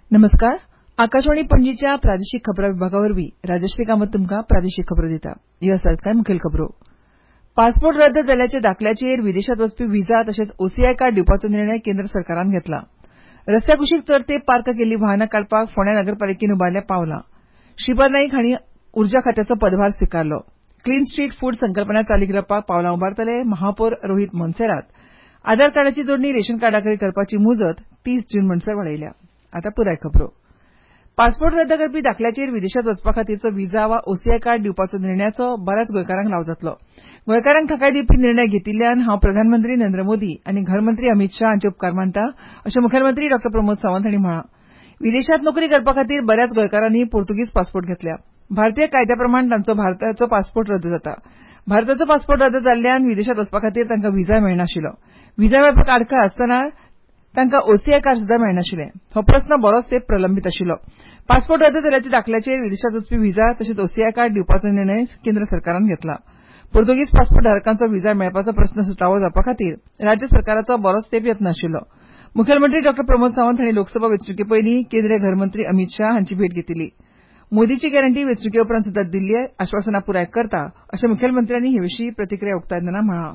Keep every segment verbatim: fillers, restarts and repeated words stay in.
नमस्कार. आकाशवाणी पणजीच्या प्रादेशीक खबरां विभागावरवीं राजश्री कामत तुमकां प्रादेशीक खबरो दिता. ह्यो आसात कांय मुखेल खबरो. पासपोर्ट रद्द जाल्ल्याच्या दाखल्याचेर विदेशांत वचपी व्हिजा तशेंच ओसीआय कार्ड दिवपाचो निर्णय केंद्र सरकारान घेतला. रस्त्या कुशीक तरतेब पार्क केल्ली वाहनां काडपाक फोंड्या नगरपालिकेन उबारल्या पावलां. श्रीपाद नाईक हांणी उर्जा खात्याचो पदभार स्विकारलो. क्लीन स्ट्रीट फूड संकल्पना चालीक लावपाक पावलां उबारतले महापौर रोहित मोन्सेरात. आधार कार्डाची जोडणी रेशन कार्डाकडेन करपाची मुजत तीस जून म्हणसर वाडयल्या. आतां पुराय खबरो. पासपोर्ट रद्द करपी दाखल्याचेर विदेशांत वचपा खातीरचो व्हिजा वा ओसीआय कार्ड दिवपाचो निर्णयाचो बऱ्याच गोंयकारांक लाव जातलो. गोंयकारांक थाकाय दिवपी निर्णय घेतिल्ल्यान हांव प्रधानमंत्री नरेंद्र मोदी आनी गृहमंत्री अमित शाह हांचे उपकार मानतां अशें मुखेलमंत्री डॉ प्रमोद सावंत हांणी म्हळां. विदेशांत नोकरी करपा खातीर बऱ्याच गोंयकारांनी पोर्तुगीज पासपोर्ट घेतल्या. भारतीय कायद्या प्रमाण तांचो भारताचो पासपोर्ट रद्द जाता. भारताचो पासपोर्ट रद्द जाल्ल्यान विदेशांत वचपा खातीर तांकां व्हिजा मेळनाशिल्लो. व्हिजा मेळपाक आडखळ आसतना तांकां ओसीआय कार्ड सुद्दां मेळनाशिल्लें. हो प्रस्न बरोच तेंप प्रलंबीत आशिल्लो. पासपोर्ट रद्द जाल्ल्याच्या दाखल्याचेर विदेशांत वचपी व्हिजा तशेंच ओसीआय कार्ड दिवपाचो निर्णय केंद्र सरकारान घेतला. पोर्तुगीज पासपोर्ट धारकांचो व्हिजा मेळपाचो प्रस्न सुटावो जावपा खातीर राज्य सरकाराचो बरोच तेंप यत्न आशिल्लो. मुखेलमंत्री डॉ प्रमोद सावंत हांणी लोकसभा वेंचणुके पयलीं केंद्रीय गृहमंत्री अमित शाह हांची भेट घेतिल्ली. मोदीची गॅरंटी वेंचणुके उपरांत सुद्दां दिल्ली आश्वासनां पुराय करता अशें मुखेलमंत्र्यांनी हे विशीं प्रतिक्रिया उक्तायतना म्हळां.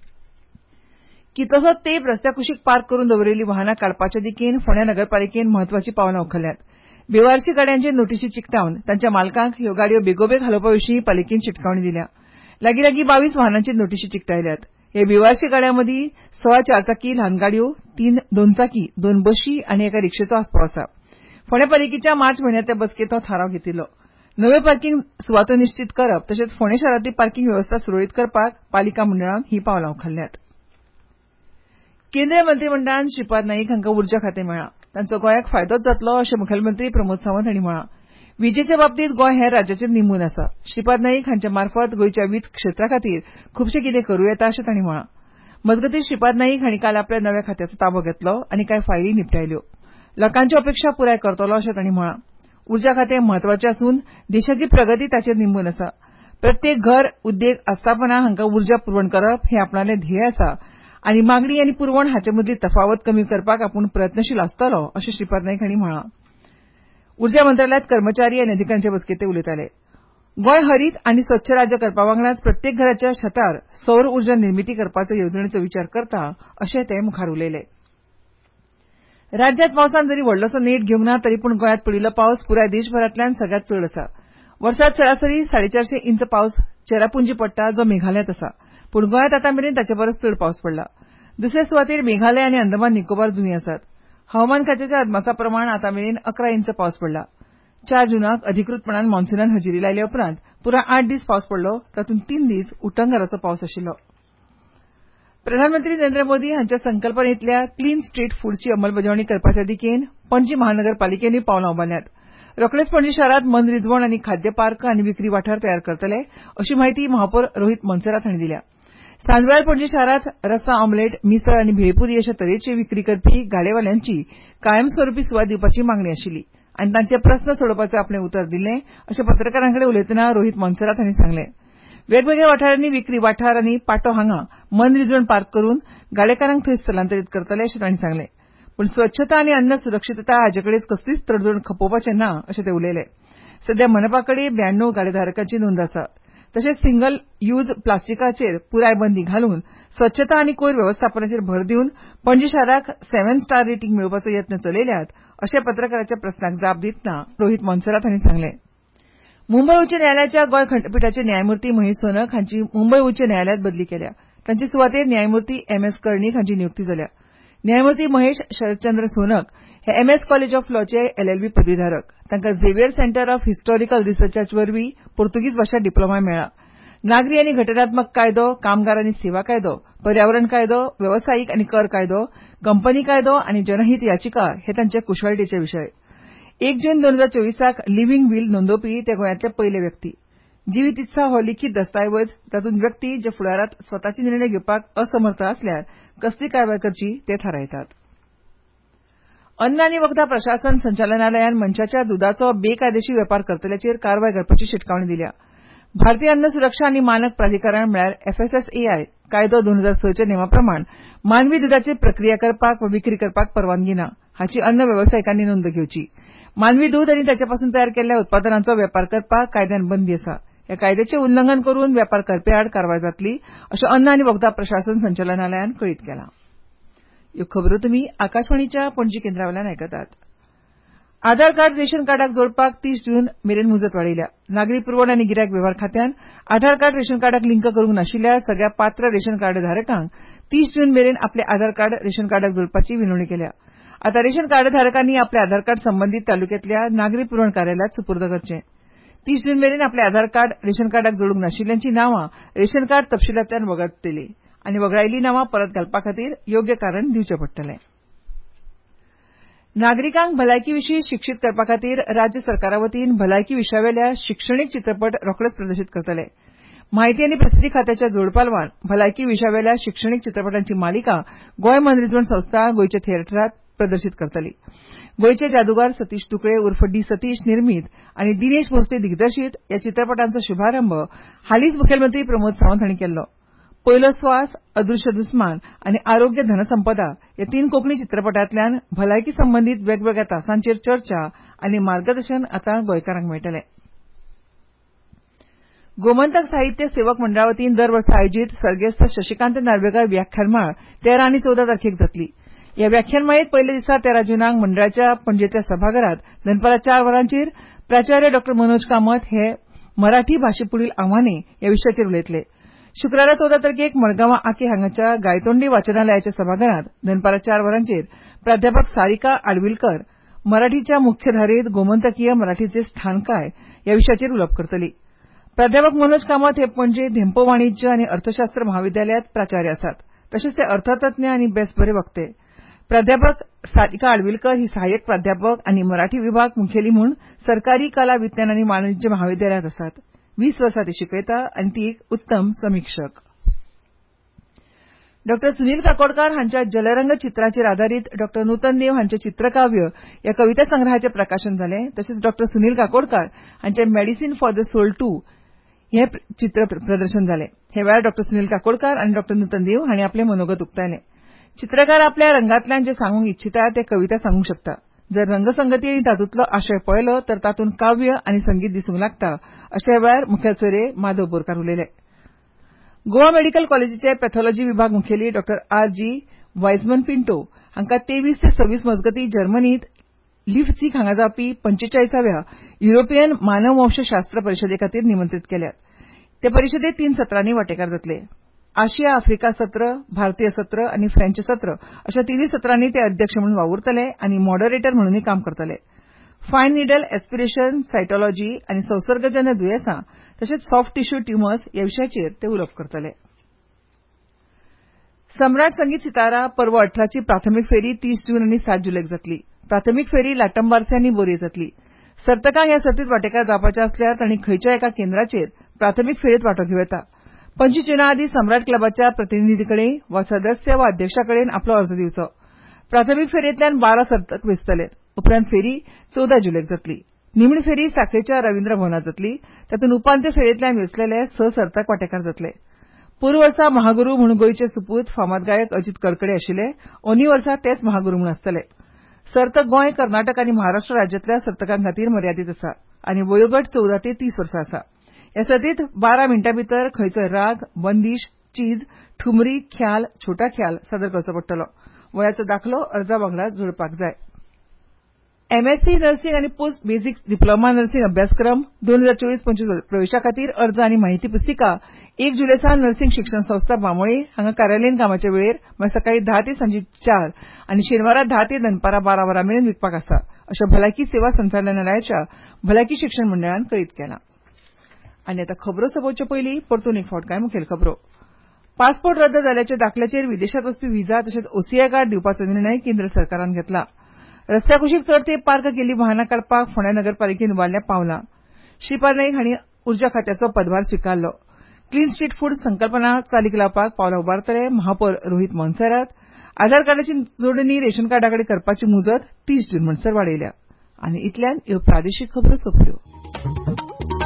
कितलोसोच तेंप रस्त्या कुशीक पार्क करून दवरिल्लीं वाहनां काडपाचे दिकेन फोंड्या नगरपालिकेन म्हत्वाची पावलां उखल्ल्यात. बेवारशी गाडयांचेर नोटीशी चिकटावन तांच्या मालकांक ह्यो गाडयो बेगोबेग हालोवपा विशीं पालिकेन शिटकावणी दिल्या. लागीं लागीं बावीस वाहनांचेर नोटीशी चिकटायल्यात. हे बेवारशी गाडयां मदीं सोळा चारचाकी ल्हान गाडयो, तीन दोन चाकी, दोन बशी आनी एका रिक्षेचो आस्पाव आसा. फोंड्या पालिकेच्या मार्च म्हयन्यांतल्या बसकेंत हो थाराव घेतिल्लो. नव्यो पार्किंग सुवातो निश्चीत करप तशेंच फोंडें शारांतली पार्किंग वेवस्था सुरळीत करपाक पालिका मंडळान हीं पावलां उखल्ल्यात. केंद्रीय मंत्रिमंडळान श्रीपाद नाईक हांकां उर्जा खातें मेळ्ळां. तांचो गोंयाक फायदोच जातलो अशें मुखेलमंत्री प्रमोद सावंत हांणी म्हळां. विजेच्या बाबतींत गोंय हेर राज्याचेर निंबून आसा. श्रीपाद नाईक हांचे मार्फत गोंयच्या वीज क्षेत्रा खातीर खुबशें कितें करूं येता अशें तांणी म्हळां. मजगतीं श्रीपाद नाईक हांणी काल आपल्या नव्या खात्याचो ताबो घेतलो आनी कांय फायली निपटायल्यो. लोकांच्यो अपेक्षा पुराय करतलो अशें तांणी म्हळां. उर्जा खातें म्हत्वाचें आसून देशाची प्रगती ताचेर निंबून आसा. प्रत्येक घर, उद्देग, आस्थापना हांकां उर्जा पुरवण करप हें आपणालें ध्येय आसा आनी मागणी आनी पुरवण हाचे मदली तफावत कमी करपाक आपूण प्रयत्नशील आसतलो अशें श्रीपाद नाईक हांणी म्हळां. उर्जा मंत्रालयात कर्मचारी आनी अधिकाऱ्यांचे बसकेंत ते उलयताले. गोंय हरीत आनी स्वच्छ राज्य करपा वांगडाच प्रत्येक घराच्या छतार सौर उर्जा निर्मिती करपाचो येवजणेचो विचार करता अशें ते मुखार उलयले. राज्यांत पावसान जरी व्हडलोसो नेट घेवंक ना तरी पूण गोंयांत पडिल्लो पावस पुराय देशभरांतल्यान सगळ्यांत चड आसा. वर्साक सरासरी साडे चारशे इंच पावस चेरापुंजी पडटा जो मेघालयांत आसा. पूण गोंयांत आतां मेरेन ताचे परस चड पावस पडला. दुसरे सुवातेर मेघालय आनी अंदमान निकोबार जुंवी आसात. हवामान खात्याच्या अदमासा प्रमाण आतां मेरेन अकरा इंच पावस पडला. चार जुनाक अधिकृतपणान मॉन्सूनान हजेरी लायले उपरांत पुराय आठ दीस पावस पडलो, तातूंत तीन दीस उटंगाराचो पावस आशिल्लो. प्रधानमंत्री नरेंद्र मोदी हांच्या संकल्पनेंतल्या क्लीन स्ट्रीट फूडची अंमलबजावणी करपाच्या दिकेन पणजी महानगरपालिकेनूय पावलां उबारल्यात. रोखडेच पणजी शारांत मनरिजवण आनी खाद्य पार्क आनी विक्री वाठार तयार करतले अशी म्हायती महापौर रोहित मोन्सेरात हांणी दिल्या. सांजवेळार पणजी शारांत रस्सा ऑमलेट, मिसळ आनी भेळपुरी अशा तरेची विक्री करपी गाडेवाल्यांची कायमस्वरुपी सुवात दिवपाची मागणी आशिल्ली आनी तांचे प्रस्न सोडोवपाचें आपणें उतर दिल्लें अशें पत्रकारांकडेन उलयतना रोहित मोन्सेरात हांणी सांगलें. वेगवेगळ्या वाठारांनी विक्री वाठार आनी पाटो हांगा मनरिजवण पार्क करून गाडेकारांक थंय स्थलांतरीत करतले अशें तांणी सांगलें. पूण स्वच्छता आनी अन्न सुरक्षीतताय हाचेकडेन कसलीच तडजोड खपोवपाचें ना अशें ते उलयले. सध्या मनपाकडेन ब्याण्णव गाडेधारकांची नोंद आसा. तशेंच सिंगल यूज प्लास्टिकाचेर पुराय बंदी घालून स्वच्छता आनी कोयर वेवस्थापनाचेर भर दिवन पणजी शाराक सेव्हन स्टार रेटींग मेळोवपाचो यत्न चलयल्यात अशें पत्रकाराच्या प्रस्नाक जाप दितना रोहित मोन्सेरात हांणी सांगलें. मुंबय उच्च न्यायालयाच्या गोंय खंडपीठाचे न्यायमूर्ती महेश सोनक हांची मुंबय उच्च न्यायालयांत बदली केल्या. तांचे सुवातेर न्यायमूर्ती एम एस कर्णीक हांची नियुक्ती जाल्या. न्यायमूर्ती महेश शरदचंद्र सोनक हे एम एस कॉलेज ऑफ लॉचे एल एल बी पदवीधारक. तांकां झेवियर सेंटर ऑफ हिस्टॉरिकल रिसर्चाचे वरवीं पोर्तुगीज भाशा डिप्लोमा मेळ्ळा. नागरी आनी घटनात्मक कायदो, कामगार आनी सेवा कायदो, पर्यावरण कायदो, वेवसायीक आनी कर कायदो, कंपनी कायदो आनी जनहीत याचिका हे तांचे कुशळटेचे विशय. एक जून दोन हजार चोवीसाक लिव्हींग वील नोंदवपी ते गोंयांतले पयले व्यक्ती. जिवीत इत्सा हो लिखीत दस्तावेज तातूंत व्यक्ती जे फुडारात स्वताचे निर्णय घेवपाक असमर्थ आसल्यार कसली कारवाय करची ते थारायतात. अन्न आनी वखदां प्रशासन संचालनालयान मनशाच्या दुदाचो बेकायदेशीर वेपार करतल्याचेर कारवाय करपाची शिटकावणी दिल्या. भारतीय अन्न सुरक्षा आनी मानक प्राधिकरण म्हळ्यार F S S A I कायदो दोन हजार स च्या नेमा प्रमाण मानवी दुदाची प्रक्रिया करपाक वा विक्री करपाक परवानगी ना. हाची अन्न वेवसायिकांनी नोंद घेवची. मानवी दूध आनी ताच्यापासून तयार केल्ल्या उत्पादनांचो वेपार करपाक कायद्यान बंदी आसा. ह्या कायद्याचें उल्लंघन करून वेपार करपे आड कारवाय जातली अशें अन्न आनी वखदां प्रशासन संचालनालयान कळीत केलां. ह्यो खबरो तुमी आकाशवाणीच्या पणजी केंद्रावेल्यान आयकतात. आधार कार्ड रेशन कार्डाक जोडपाक तीस जून मेरेन मुजत वाडयल्या. नागरी पुरवण आनी गिरायक वेव्हार खात्यान आधार कार्ड रेशन कार्डाक लिंक करूंक नाशिल्ल्या सगळ्या पात्र रेशन कार्ड धारकांक तीस जून मेरेन आपले आधार कार्ड रेशन कार्डाक जोडपाची विनवणी केल्या. आतां रेशन कार्ड धारकांनी आपले आधार कार्ड संबंदीत तालुक्यांतल्या नागरी पुरवण कार्यालयात सुपूर्द करचें. तीस जून मेरेन आपले आधार कार्ड रेशन कार्डाक जोडूंक नाशिल्ल्यांची नांवां रेशन कार्ड तपशीलांतल्यान वगळटली आनी वगळायिल्लीं नांवां परत घालपा खातीर योग्य कारण दिवचें पडटलें. नागरिकांक भलायकी विशीं शिक्षीत करपा खातीर राज्य सरकारा वतीन भलायकी विशयावेल्या शिक्षणीक चित्रपट रोखडेच प्रदर्शीत करतले. माहिती आनी प्रसिद्धी खात्याच्या जोड पालवान भलायकी विशयावेल्या शिक्षणीक चित्रपटांची मालिका गोंय मनरिजवण संस्था गोंयच्या थिएटरांत प्रदर्शीत करतली. गोंयचे जादूगार सतीश तुकळे उर्फ डी सतीश निर्मीत आनी दिनेश भोसले दिग्दर्शीत ह्या चित्रपटांचो शुभारंभ हालींच मुखेलमंत्री प्रमोद सावंत हांणी केल्लो. पयलो स्वास, अदृश्य दुस्मान आनी आरोग्य धनसंपदा ह्या तीन कोंकणी चित्रपटांतल्यान भलायकी संबंदीत वेगवेगळ्या तासांचेर चर्चा आनी मार्गदर्शन आतां गोंयकारांक मेळटलें. गोमंतक साहित्य सेवक मंडळा वतीन दर वर्सा आयोजीत सर्गेस्त शशिकांत नार्वेकर व्याख्यानमाळ तेरा आनी चवदा तारखेक जातली. ह्या व्याख्यानमाळेंत पयल्या दिसा तेरा जुनाक मंडळाच्या पणजेंतल्या सभाघरांत दनपारां चार वरांचेर प्राचार्य डॉ मनोज कामत हे मराठी भाशेपुढील आव्हाने ह्या विशयाचेर उलयतले. शुक्रारा चवदा तारखेक मडगांवां आके हांगाच्या गायतोंडी वाचनालयाच्या सभाघरांत दनपारां चार वरांचेर प्राध्यापक सारिका आडविलकर मराठीच्या मुख्यधारेंत गोमंतकीय मराठीचे स्थान काय ह्या विशयाचेर उलोवप करतली. प्राध्यापक मनोज कामत हे पणजे धेंपो वाणिज्य आनी अर्थशास्त्र म्हाविद्यालयांत प्राचार्य आसात. तशेंच ते अर्थतज्ञ आनी बेस बरे वक्ते. प्राध्यापक सारिका आडविलकर ही सहाय्यक प्राध्यापक आनी मराठी विभाग मुखेली म्हूण सरकारी कला विज्ञान आनी वाणिज्य म्हाविद्यालयांत आसात. वीस वर्सां ते शिकयता आनी ती एक उत्तम समीक्षक. डॉ सुनील काकोडकार हांच्या जलरंग चित्रांचेर आदारीत डॉ नूतन देव हांचें चित्रकाव्य ह्या कविता संग्रहाचें प्रकाशन जालें. तशेंच डॉ सुनील काकोडकार हांचें medicine for the soul two हें चित्र प्रदर्शन जालें. हे वेळार डॉ सुनील काकोडकार आनी डॉ नूतन देव हांणी आपलें मनोगत उक्तायलें. चित्रकार आपल्या रंगांतल्यान जें सांगूंक इच्छिता तें कविता सांगूंक शकता. जर रंगसंगती आनी तातूंतलो आशय पळयलो तर तातूंत काव्य आनी संगीत दिसूंक लागता अशा वेळार मुखेल सोयरे माधव बोरकार उलयले. गोवा मेडिकल कॉलेजीचे पॅथॉलॉजी विभाग मुखेली डॉ आर जी वायझमन पिंटो हांकां तेवीस ते सव्वीस मजगतीं जर्मनींत लिप्झिग हांगा जावपी पंचेचाळीसाव्या युरोपियन मानववंशशास्त्र परिशदे खातीर निमंत्रीत केल्यात. ते परिशदेंत तीन सत्रांनी वांटेकार जातले. आशिया आफ्रिका सत्र, भारतीय सत्र आनी फ्रेंच सत्र अशा तिनूय सत्रांनी ते अध्यक्ष म्हणून वावुरतले आनी मॉडरेटर म्हणूनय काम करतले. फायन निडल एस्पिरेशन, सायटॉलॉजी आनी संसर्गजन्य दुयेंसां तशेंच सॉफ्ट टिश्यू ट्युमर्स ह्या विशयाचेर ते उलोवप करतले. सम्राट संगीत सितारा पर्व अठराची प्राथमीक फेरी तीस जून आनी सात जुलैक जातली. प्राथमीक फेरी लाटंबारसे आनी बोरये जातली. सर्तकांक ह्या सर्तींत वांटेकार जावपाचें आसल्यार तांणी खंयच्या एका केंद्राचेर प्राथमीक फेरयेंत वांटो घेवं येता. पंचवीस जुना आदीं सम्राट क्लबाच्या प्रतिनिधी कडेन वा सदस्य वा अध्यक्षा कडेन आपलो अर्ज दिवचो. प्राथमीक फेरयेंतल्यान बारा सर्तक वेंचतले. उपरांत फेरी चवदा जुलैक जातली. निमणी फेरी साखळेच्या रवींद्र भवनांत जातली. तातूंत उपांत्य फेरयेंतल्यान वेंचलेले स सर्तक वांटेकार जातले. पोरूं वर्सा महागुरू म्हूण गोंयचे सुपूत फामाद गायक अजीत कडकडे आशिल्ले. अंदूं वर्सा तेच महागुरू म्हूण आसतले. सर्तक गोंय, कर्नाटक आनी महाराष्ट्र राज्यांतल्या सर्तकां खातीर मर्यादीत आसा आनी वयोगट चवदा ते तीस वर्सां आसा. ह्या सर्तींत बारा मिण्टां भितर खंयचोय राग, बंदीश, चीज, ठुमरी, ख्याल, छोटा ख्याल सादर करचो पडटलो. वयाचो दाखलो अर्जा वांगडा जोडपाक जाय. एमएससी नर्सिंग आनी पोस्ट बेसिक डिप्लोमा नर्सिंग अभ्यासक्रम दोन हजार चोवीस पंचवीस प्रवेशा खातीर अर्ज आनी माहिती पुस्तिका एक जुलय सावन नर्सिंग शिक्षण संस्था बांबोळी हांगा कार्यालयीन कामाच्या वेळेर म्हळ्यार सकाळीं धा ते सांजे चार आनी शेनवारा धा ते दनपारां बारा वरां मेरेन विकपाक आसा अशें भलायकी सेवा संचालनालयाच्या भलायकी शिक्षण मंडळान कळीत केलां. आनी आतां खबरो सोंपोवचे पयलीं परतून एक फावट कांय मुखेल खबरो. पासपोर्ट रद्द जाल्ल्याच्या दाखल्याचेर विदेशांत वचपी व्हिजा तशेंच ओसीआय कार्ड दिवपाचो निर्णय केंद्र सरकारान घेतला. रस्त्या कुशीक चड तेंप पार्क केल्लीं वाहनां काडपाक फोंड्या नगरपालिकेन उबारल्या पावलां. श्रीपाद नाईक हांणी उर्जा खात्याचो पदभार स्विकारलो. क्लीन स्ट्रीट फूड संकल्पना चालीक लावपाक पावलां उबारतले महापौर रोहित मोन्सेरात. आधार कार्डाची जोडणी रेशन कार्डा कडेन करपाची मुजत तीस जून म्हणसर वाडयल्या. आनी इतल्यान ह्यो प्रादेशीक खबरो सोंपल्यो.